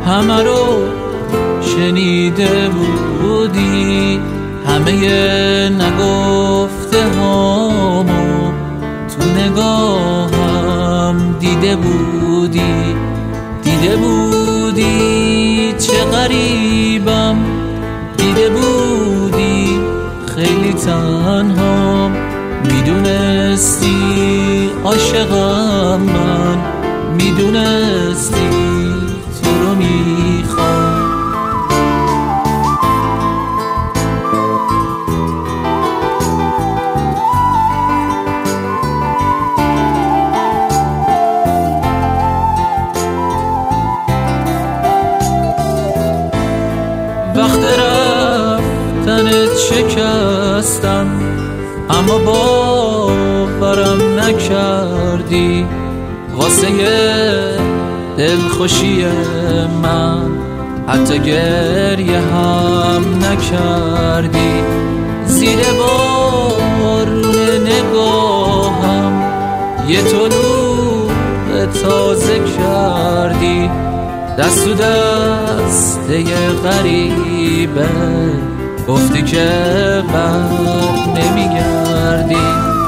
همه رو شنیده بودی، همه نگفته هامو تو نگاهم دیده بودی. دیده بودی چه غریبم، دیده بودی خیلی تنها، میدونستی عاشقم من، میدونستی تو رو میخوام. وقت رفتنت شکستم، اما باورم نکردی، واسه دلخوشی من حتی گریه هم نکردی. زیر بارون نگاهم یه طلوع تازه کردی، دست تو دسته غریبه گفتی که بر نمیگردی.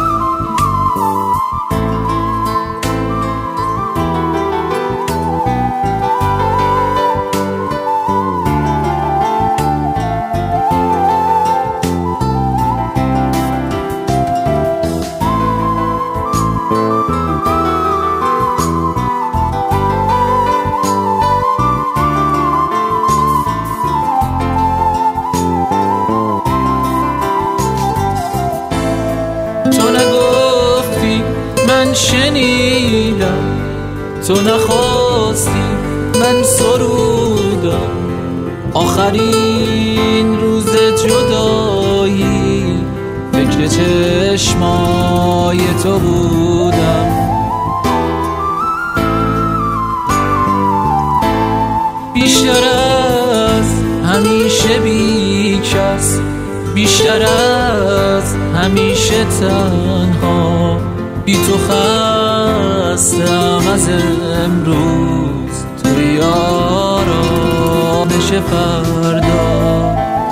تو نگفتی من شنیدم، تو نخواستی من سرودم، آخرین روز جدایی فکر چشمای تو بودم. بیشتر از همیشه بیکس، بیشتر از همیشه تنها، بی تو خستم از امروز، توی آرامش فردا.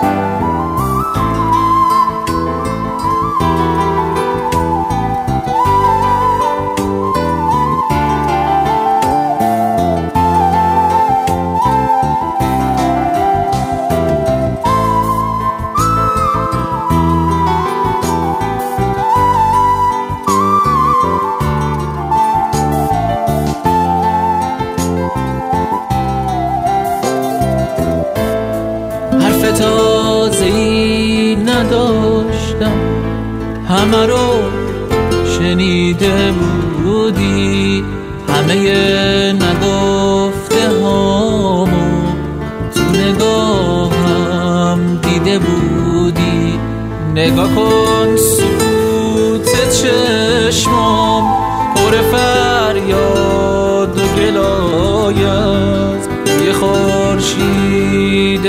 تازه‌ای نداشتم، همه رو شنیده بودی، همه نگفته هامو تو نگاهم دیده بودی. نگاه کن سکوت چشمام پر فریاد و گلایه است، یه خورشید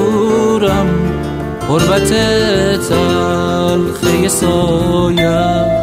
غرورم، غربت تلخ سایه.